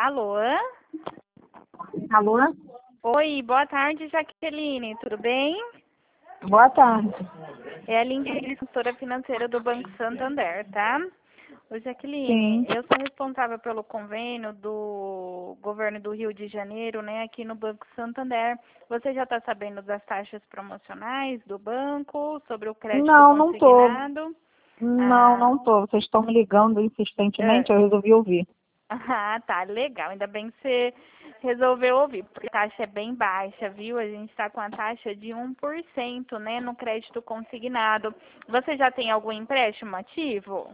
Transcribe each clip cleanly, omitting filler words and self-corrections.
Alô? Alô? Oi, boa tarde, Jaqueline, tudo bem? Boa tarde. É a Lindy, consultora financeira do Banco Santander, tá? Ô, Jaqueline, Sim. eu sou responsável pelo convênio do governo do Rio de Janeiro, né, aqui no Banco Santander. Você já está sabendo das taxas promocionais do banco, sobre o crédito Não tô. consignado? Não tô. Vocês estão me ligando insistentemente, eu resolvi ouvir. Ah, tá, legal. Ainda bem que você resolveu ouvir, porque a taxa é bem baixa, viu? A gente está com a taxa de 1%, né, no crédito consignado. Você já tem algum empréstimo ativo?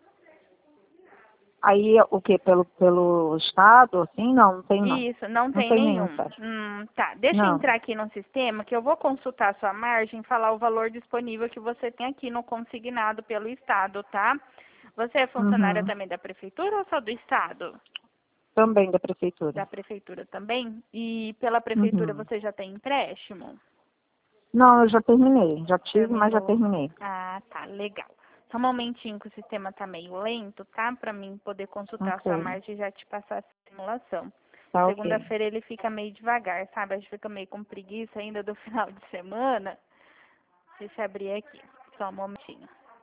Aí, o quê? Pelo Estado, assim? Não tem não. Isso, não Não tem tem nenhum, nenhum. Sérgio. Tá. Deixa eu Não. entrar aqui no sistema que eu vou consultar a sua margem e falar o valor disponível que você tem aqui no consignado pelo Estado, tá? Você é funcionária Uhum. também da Prefeitura ou só do Estado? Também da Prefeitura. Da Prefeitura também? E pela Prefeitura Uhum. você já tem empréstimo? Não, eu já terminei. Já tive, mas já Terminou. terminei. Ah, tá, legal. Só um momentinho que o sistema tá meio lento, tá? Pra mim poder consultar a sua Ok. margem e já te passar a simulação. Tá ok. Segunda-feira ele fica meio devagar, sabe? A gente fica meio com preguiça ainda do final de semana. Deixa eu abrir aqui. Só um momentinho.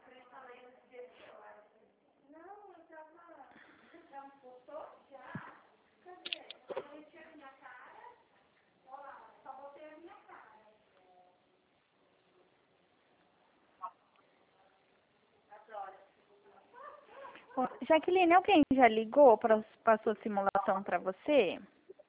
Ô, Jaqueline, alguém já ligou para a sua simulação para você?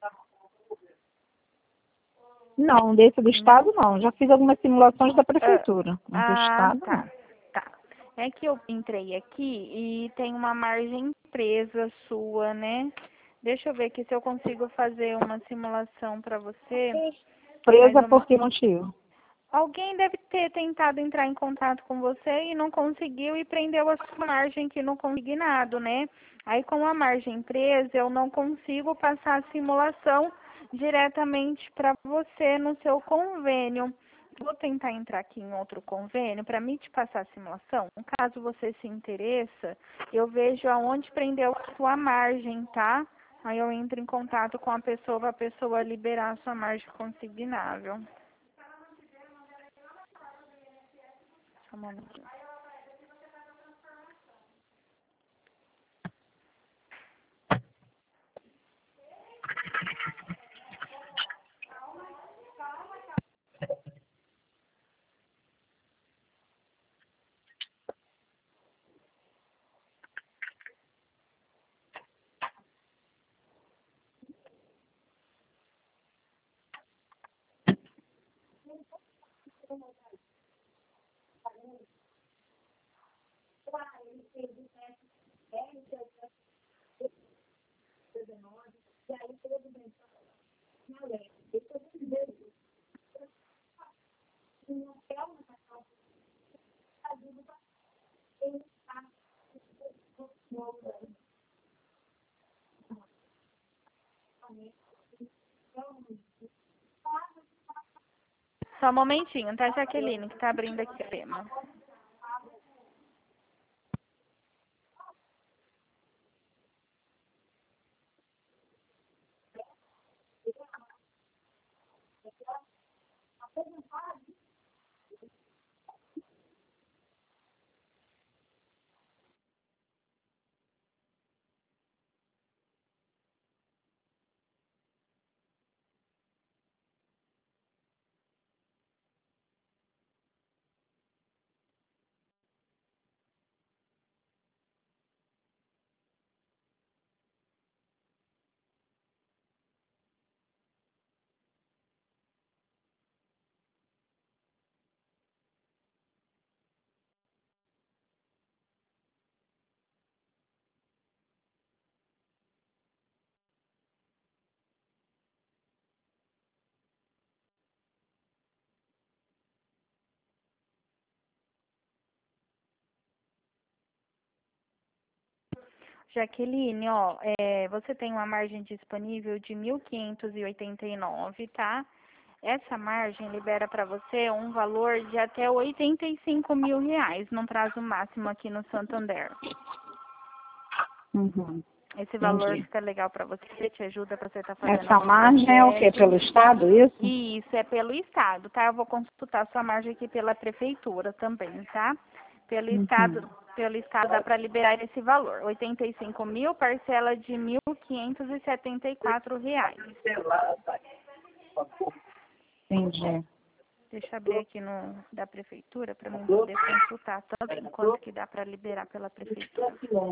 Não, desse do Não? Estado não. Já fiz algumas simulações da Ah, Prefeitura. Mas do Estado tá, não. tá. É que eu entrei aqui e tem uma margem presa sua, né? Deixa eu ver aqui se eu consigo fazer uma simulação para você. Mais Presa ou por menos. que motivo? Alguém deve ter tentado entrar em contato com você e não conseguiu e prendeu a sua margem aqui no consignado, né? Aí com a margem presa, eu não consigo passar a simulação diretamente para você no seu convênio. Vou tentar entrar aqui em outro convênio para mim te passar a simulação. Caso você se interessa, eu vejo aonde prendeu a sua margem, tá? Aí eu entro em contato com a pessoa para a pessoa liberar a sua margem consignável. Só um momentinho. Só um momentinho, tá, Jaqueline, que tá abrindo aqui o tema. Jaqueline, ó, você tem uma margem disponível de 1.589, tá? Essa margem libera para você um valor de até 85 mil reais, num prazo máximo aqui no Santander. Uhum. Esse valor Entendi. fica legal para você, te ajuda para você estar fazendo Essa algum margem é o quê? projeto. Pelo Estado, isso? Isso, é pelo Estado, tá? Eu vou consultar sua margem aqui pela Prefeitura também, tá? Pelo Uhum. Estado dá para liberar esse valor. 85 mil, parcela de R$ 1.574. Entendi. Deixa eu abrir aqui no da Prefeitura para mim poder consultar também quanto que dá para liberar pela Prefeitura.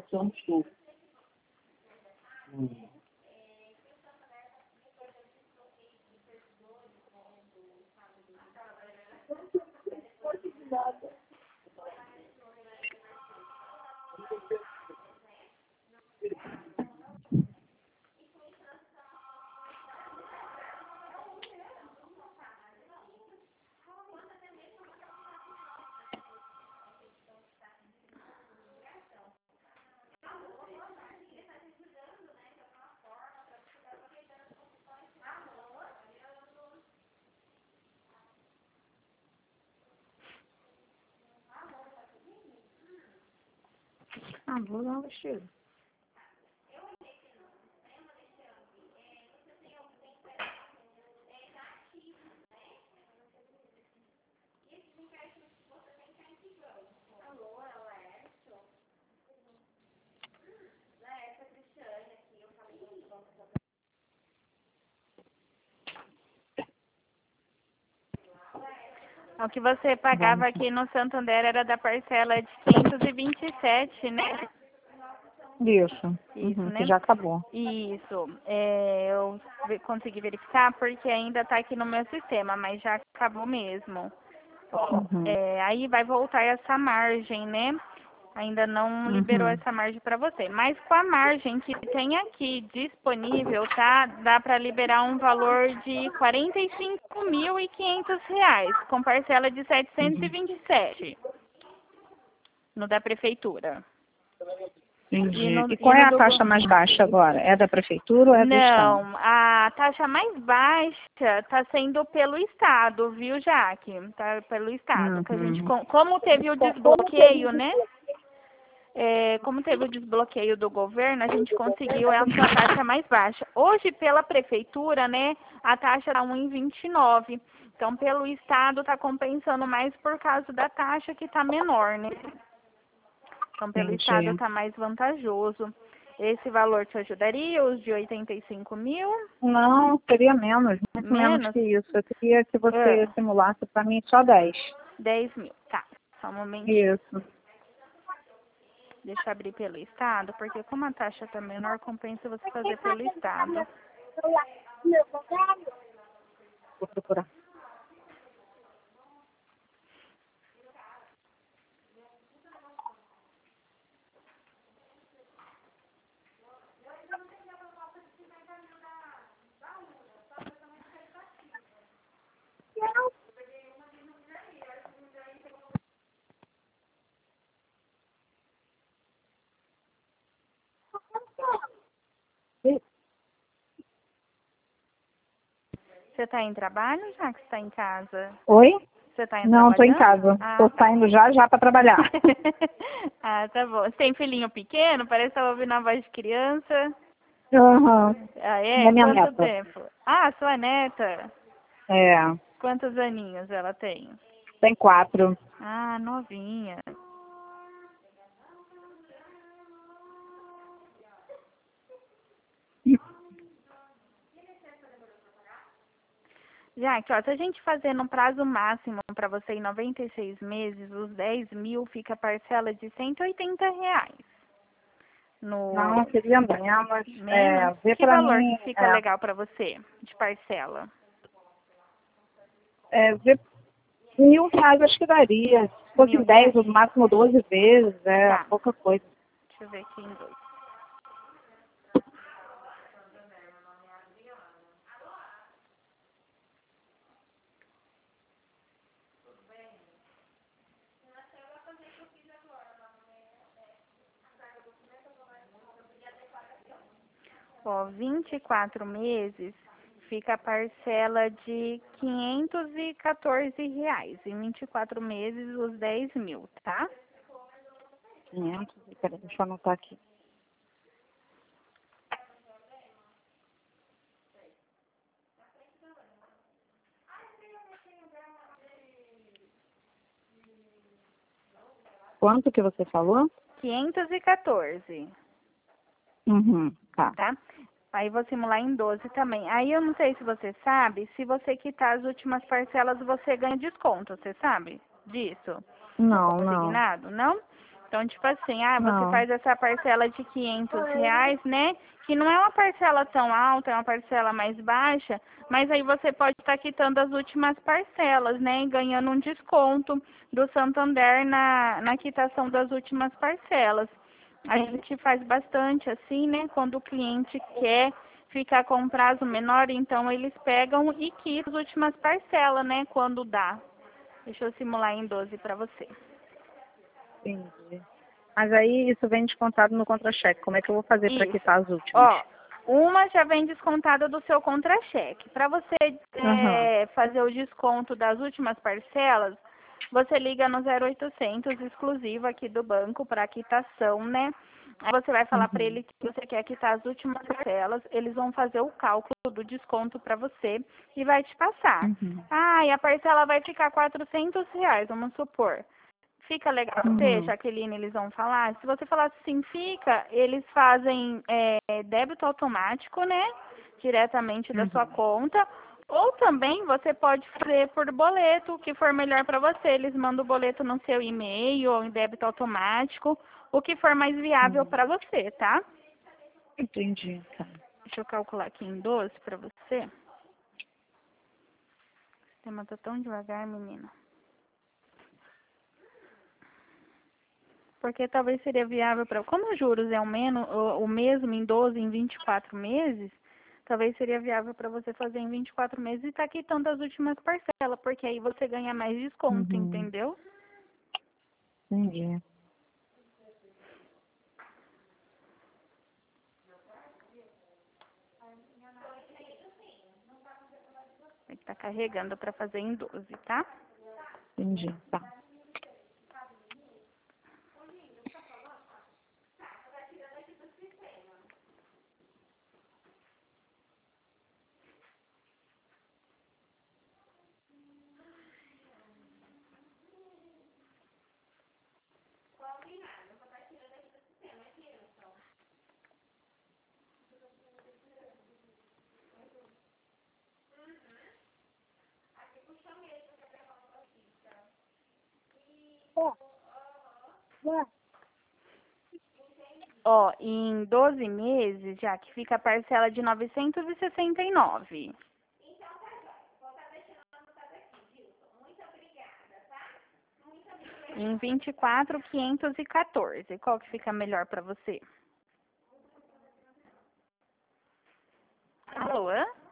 Ah, vou dar um vestido. O que você pagava aqui no Santander era da parcela de 527, né? Isso. Isso, Uhum, que né? já acabou. Isso. Eu consegui verificar porque ainda está aqui no meu sistema, mas já acabou mesmo. Uhum. Aí vai voltar essa margem, né? Ainda não liberou Uhum. essa margem para você. Mas com a margem que tem aqui disponível, tá? Dá para liberar um valor de R$ 45.500, com parcela de 727 no da prefeitura. Entendi. E E qual é no a do taxa mais baixa agora? É da prefeitura ou é do Estado? Não, a taxa mais baixa está sendo pelo Estado, viu, Jaque? Tá pelo Estado. Que a gente, Uhum. como teve o desbloqueio, né? Como teve o desbloqueio do governo, a gente conseguiu essa taxa mais baixa. Hoje, pela prefeitura, né, a taxa está 1,29. Então, pelo Estado, está compensando mais por causa da taxa que está menor, né? Então, pelo Estado, Entendi. está mais vantajoso. Esse valor te ajudaria, os de 85 mil? Não, seria menos, muito menos Menos? que isso. Eu queria que você Ah, simulasse para mim só 10. 10 mil. Tá, só um momentinho. Isso. Deixa eu abrir pelo Estado, porque como a taxa está menor, compensa você fazer pelo Estado. Vou procurar. Você está em trabalho, já que você está em casa? Oi? Você está Não, estou em trabalhando? casa. Ah, Estou tá. saindo já já para trabalhar. Ah, tá bom. Você tem filhinho pequeno? Parece que tá ouvindo a voz de criança. Aham. Ah, É é? minha Quanto neta. tempo? Ah, sua neta. É. Quantos aninhos ela tem? Tem 4. Ah, novinha. Já que, ó, se a gente fazer no prazo máximo para você em 96 meses, os 10 mil fica a parcela de R$ 180. Não, No queria menos. menos, Vê que para valor que mim. fica legal para você de parcela? Vê R$ 1.000 acho que daria. Se fosse R$ 10, 1.000? no máximo 12 vezes, é Tá, pouca coisa. deixa eu ver aqui em dois. Ó, 24 meses fica a parcela de R$ 514. Em 24 meses, os 10 mil, tá? 500, peraí, deixa eu anotar aqui. quanto que você falou? 514. Tá. Tá? Aí vou simular em 12 também. Aí eu não sei se você sabe, se você quitar as últimas parcelas, você ganha desconto. Você sabe disso? Não, não. Consignado? Não? Então, tipo assim, você Não. faz essa parcela de R$ 500, né? Que não é uma parcela tão alta, é uma parcela mais baixa, mas aí você pode estar quitando as últimas parcelas, né? E ganhando um desconto do Santander na quitação das últimas parcelas. A gente faz bastante assim, né? Quando o cliente quer ficar com um prazo menor, então eles pegam e quitam as últimas parcelas, né? Quando dá. Deixa eu simular em 12 para você. Entendi. Mas aí isso vem descontado no contra-cheque. Como é que eu vou fazer para Isso. quitar as últimas? Ó, uma já vem descontada do seu contra-cheque. Para você fazer o desconto das últimas parcelas, você liga no 0800 exclusivo aqui do banco para quitação, né? Aí você vai falar para ele que você quer quitar as últimas parcelas, eles vão fazer o cálculo do desconto para você e vai te passar. E a parcela vai ficar R$ 400, vamos supor. Fica legal pra você, Jaqueline, eles vão falar? Se você falar assim, fica, eles fazem débito automático, né? Diretamente da sua conta. Ou também você pode fazer por boleto, o que for melhor para você. Eles mandam o boleto no seu e-mail ou em débito automático, o que for mais viável para você, tá? Entendi, tá. Deixa eu calcular aqui em 12 para você. O sistema tá tão devagar, menina. Porque talvez seria viável para... Como os juros é o mesmo em 12, em 24 meses, talvez seria viável para você fazer em 24 meses e tá quitando as últimas parcelas, porque aí você ganha mais desconto, entendeu? Entendi. Tem que tá carregando para fazer em 12, tá? Entendi, tá. Ó, em 12 meses, já que fica a parcela de 969. Em 24, 514. Qual que fica melhor para você? Alô?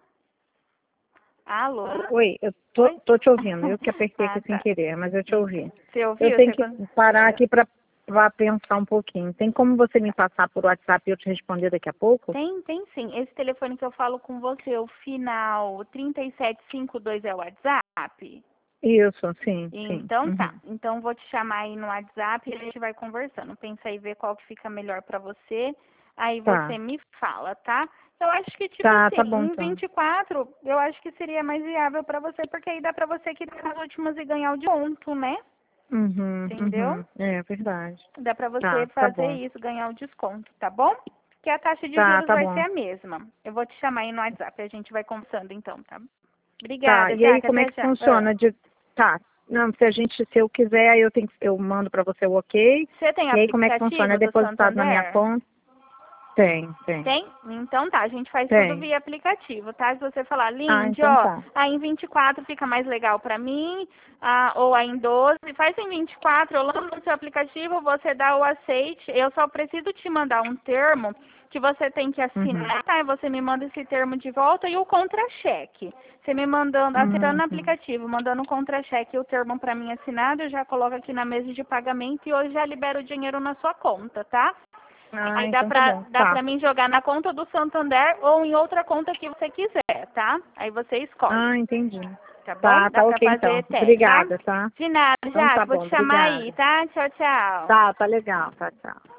Alô? Oi, eu tô te ouvindo. Eu que apertei aqui sem querer, mas eu te ouvi. Você ouviu? Eu tenho que parar aqui para pensar um pouquinho. Tem como você me passar por WhatsApp e eu te responder daqui a pouco? Tem sim. Esse telefone que eu falo com você, o final 3752 é o WhatsApp? Isso, sim, Então tá. Então vou te chamar aí no WhatsApp e a gente vai conversando. Pensa aí, ver qual que fica melhor pra você. Aí você me fala, tá? Eu acho que, tipo assim, tá bom, em 24, eu acho que seria mais viável pra você, porque aí dá pra você quitar as últimas e ganhar o desconto, né? Entendeu? É verdade. Dá pra você Tá fazer bom. isso, ganhar o desconto, tá bom? Porque a taxa de juros Tá vai bom. ser a mesma. Eu vou te chamar aí no WhatsApp, a gente vai conversando então, tá? Tá, Obrigada, e aí Jaque, como é até que já. funciona? Tá, não, se eu quiser, aí eu mando para você o ok. Você tem E aí como é que funciona? É aplicativo do depositado na minha Santander? conta? Tem. Tem? Então tá, a gente faz tudo Tem. via aplicativo, tá? Se você falar, Ah, Lindy, então ó, tá. aí em 24 fica mais legal pra mim, ou aí em 12, faz em 24, eu lanço no seu aplicativo, você dá o aceite, eu só preciso te mandar um termo que você tem que assinar, tá? E você me manda esse termo de volta e o contra-cheque. Você me mandando, aceitando no aplicativo, mandando o contra-cheque e o termo pra mim assinado, eu já coloco aqui na mesa de pagamento e hoje já libero o dinheiro na sua conta, tá? Aí Então tá bom. dá pra mim jogar na conta do Santander ou em outra conta que você quiser, tá? Aí você escolhe. Entendi. Tá bom? Tá Dá pra ok então. fazer teste, tá? Obrigada, tá? De nada, Então já. tá Vou bom, te chamar aí, obrigada. tá? Tchau, tchau. Tá legal. Tchau.